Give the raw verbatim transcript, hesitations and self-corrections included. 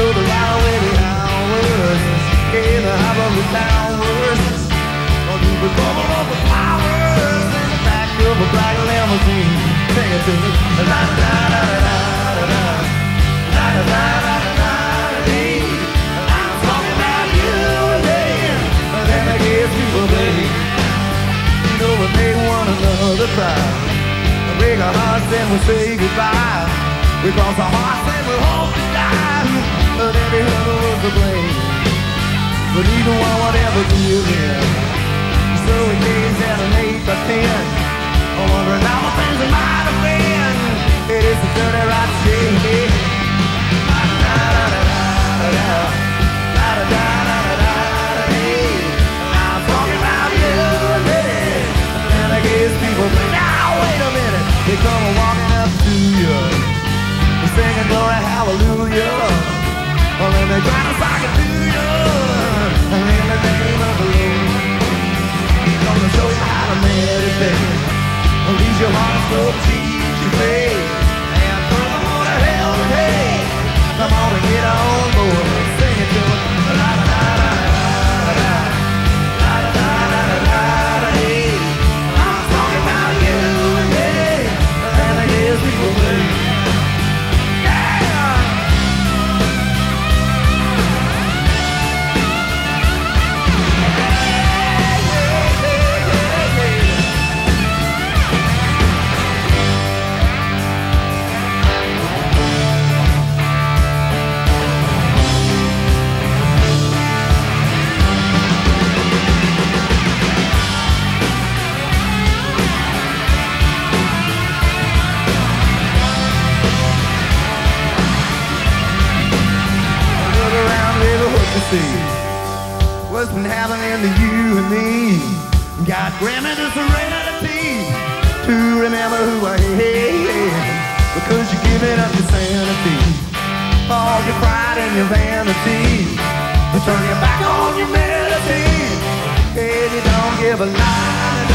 know the right way the hours in the high of the towers. Or you were covered up with flowers in the back of a black limousine. Sing it to me. La da da da da da da. La da da da da da dee. I'm talking about you and me. And then I guess you were baby. You know we made one another cry. We break our hearts and we say goodbye. We cross our hearts and we hope to die. But every other was to blame. But neither one would ever give in. So we gazed at an eight by ten, wondering how the things that might have been. It is a dirty right shade. La da da da da da da. La da da da da da da dee. I'm talking about you and me. And I guess people think, now wait a minute. They come walking up to you, singing glory hallelujah. Well, then they try to sock it to you. And in the name of the Lord, gonna show you how to meditate. Release your heart, so teach your faith. And furthermore to hell and hey, come on and get on board. Sing it to me. La da da da da da. La da da da da da da dee. I'm talking about you and me. And I guess people think, what's been happening to you and me? God grant me the serenity to remember who I am, because you're giving up your sanity, all your pride and your vanity, turn your back on humanity, and you don't give a lie.